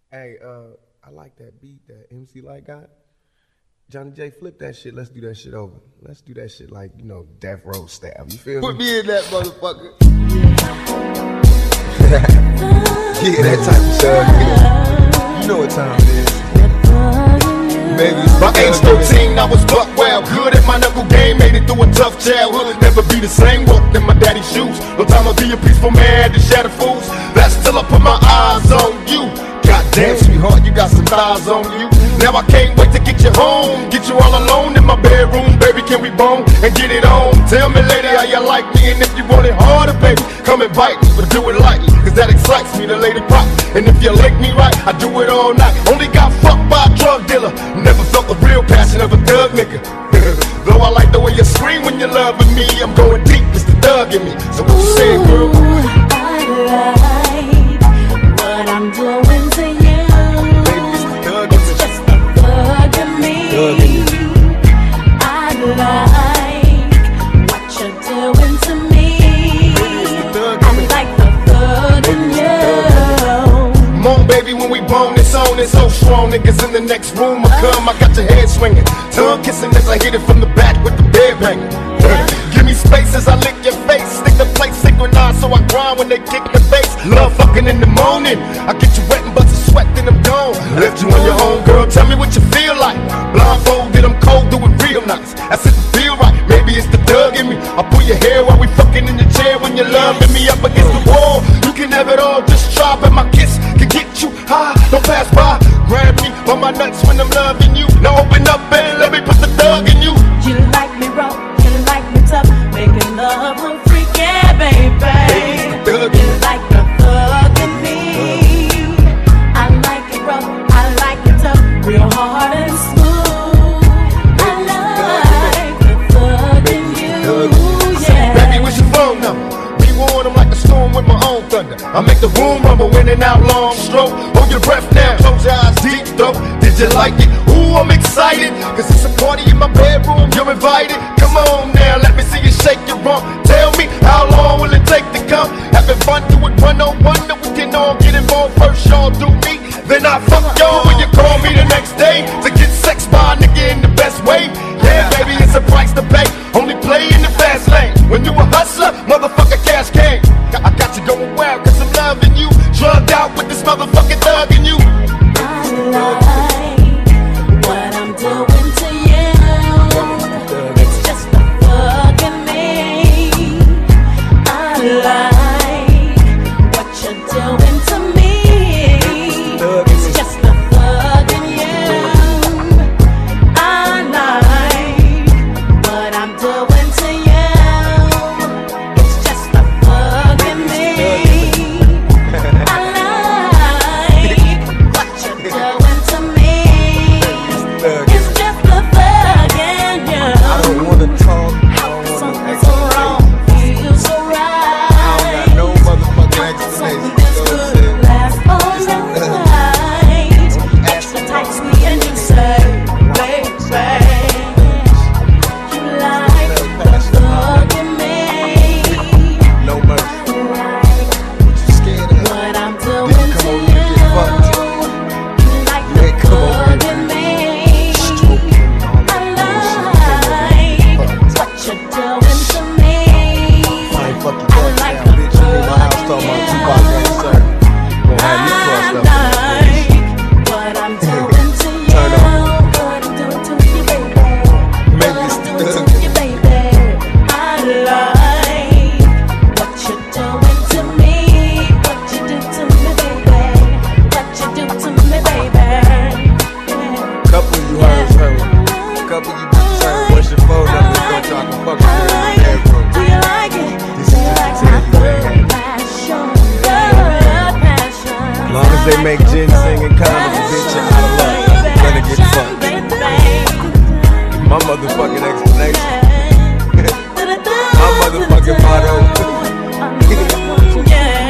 Hey, I like that beat that MC Light got. Johnny J, flip that shit. Let's do that shit over. Let's do that shit like, Death Row style. You feel Put me? me in that motherfucker. Yeah, that type of stuff. You know what time it is. Baby, by age 13, I was buck wild. Good at my knuckle game, made it through a tough childhood. Never be the same, walked in my daddy's shoes. No time to be a peaceful man to shatter fools. That's till I put my eyes on you. Goddamn, sweetheart, you got some thighs on you. Now I can't wait to get you home. Get you all alone in my bedroom. Baby, can we bone and get it on? Tell me, lady, how you like me. And if you want it harder, baby, come and bite me. But do it lightly, cause that excites me, the lady pop. And if you like me right, I do it all night. Only got fucked by a drug dealer. Never felt the real passion of a thug nigga. Though I like the way you scream when you're loving me, I'm going deep, it's the thug in me. So what you saying, girl? I like what I'm doing to you. Baby, it's the thug in me. It's just the thug in me. I like what you're doing to me. I like the thug in you. Come on, baby, when we bone, it's on, it's so strong. Niggas in the next room, I come, I got your head swinging. Tongue kissing as I hit it from the back with the bed banging. Give me space as I lick your face. Stick the plate synchronized so I grind when they kick the bass. Love fucking in the morning. I get you wet and bust a sweat, then I'm gone. Left you on your own, girl, tell me what you feel like. Blindfolded, I'm cold, do it real nice. That's it feel right, maybe it's the thug in me. I pull your hair while we fucking in the chair when you're loving me up against the wall. You can have it all, just try, but my kiss can get you high. Don't pass by, grab me by my nuts when I'm loving you. Now open up and let me put the thug in you. You like me raw, you like me tough, making love a freak, yeah, baby. You like the thug in me. I like it rough, I like it tough, real hard and smooth. I like the thug in you, yeah. Baby, what's your phone number? Reward them like a storm with my own thunder. I make the room rumble, in and out, long stroke. Hold your breath now, close your eyes deep though. Did you like it? Ooh, I'm excited, cause it's a party in my bedroom, you're invited. Come on now, let me see you shake your rump. Tell me, how long will it take to come? Having fun, do it 101, that we can all get involved. First y'all do me, then I fuck y'all when you call me the next day to get sex by a nigga in the best way. Yeah, baby, it's a price to pay. Only play in the fast lane. When you a hustler, motherfucker, cash came. I got you going wild cause I'm loving you. Drugged out with this motherfucking thug in you. I like what I'm doing to you. It's just the thug in me. I like what you're doing to me. It's just the thug in you. I like what I'm doing to you. It's just the thug in me. I like what you're doing to me. It's just the thug in you. I don't wanna talk. Something's so wrong, feels so right. I don't got no motherfucking explanation. Something this could last all night. Extra tight, sweet, and you say, baby, you like the thug in me. No mercy. You like What you scared of? what I'm Did doing you come to over to get fucked? you. You like You the ain't come over thug here in me. stroking all that I like what you're doing to me. I ain't fucking I fucked like now, the bitch. You in my house thug talking in about you. Tupac and sir. Gonna have you crossed up. I like what I'm doing to you. Turn on. What I'm doing to you, baby. Maybe What it's I'm the doing thug. to you, baby. I like what you're doing to me. What you do to me, baby. What you do to me, baby. Yeah. Couple of you heard. Couple of you bitches heard. What's your phone number? Go try to fuck you in the bedroom. Do you like it? This is just to tell you, man. As long as they make ginseng and condoms, bitch, you're out of luck. You're gonna get fucked. My motherfucking explanation. My motherfucking motto. Yeah.